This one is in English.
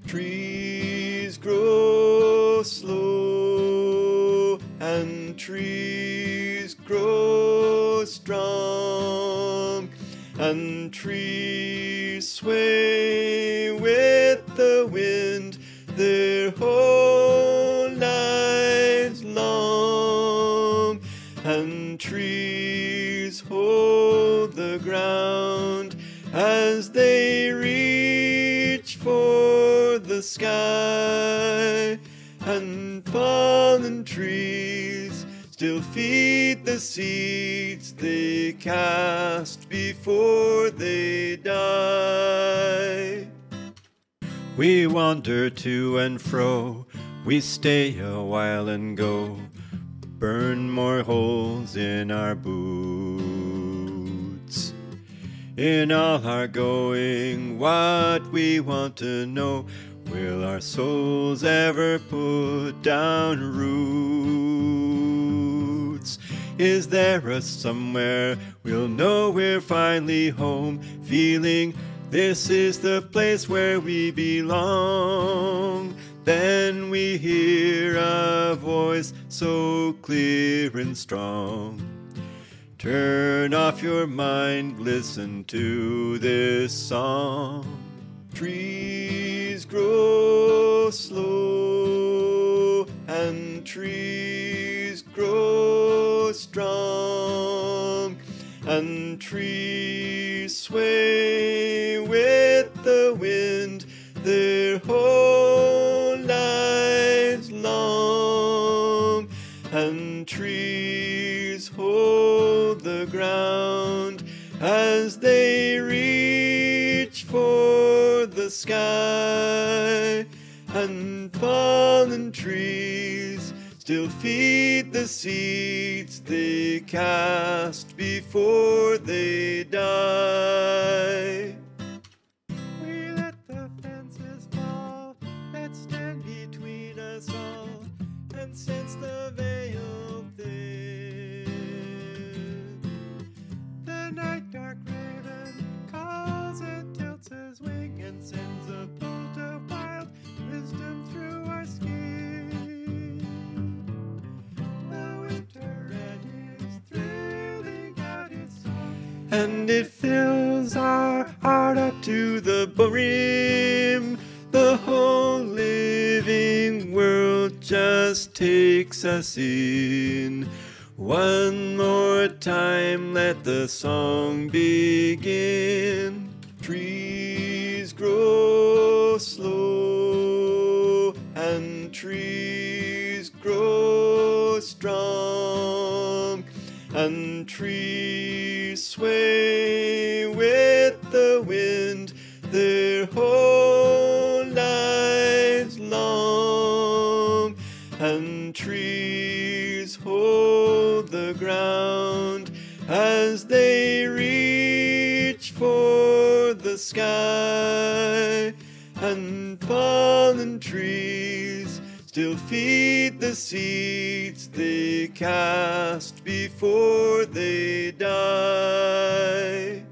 Trees grow slow and trees grow strong, and trees sway with the wind their whole lives long, and trees hold the ground as they reach for the sky, and fallen trees still feed the seeds they cast before they die. We wander to and fro, we stay a while and go, burn more holes in our boots. In all our going, what we want to know, will our souls ever put down roots? Is there a somewhere we'll know we're finally home, feeling this is the place where we belong? Then we hear a voice so clear and strong. Turn off your mind, listen to this song. Trees grow slow and trees grow strong, and trees sway with the wind their whole lives long, and trees hold the ground as they reach for the sky, and fallen trees still feed the seeds they cast before they die. We let the fences fall that stand between us all, and sense the veil thin. The night dark raven calls and tilts his wing and sends a bolt of wild wisdom through our skin. The winter red is thrilling out its song, and it fills our heart up to the brim. The whole living world just takes us in. One more time, let the song begin. Trees grow slow and trees grow strong, and trees sway with the wind their whole lives long, and trees hold the ground as they reach for the sky, and fallen trees still feed the seeds they cast before they die.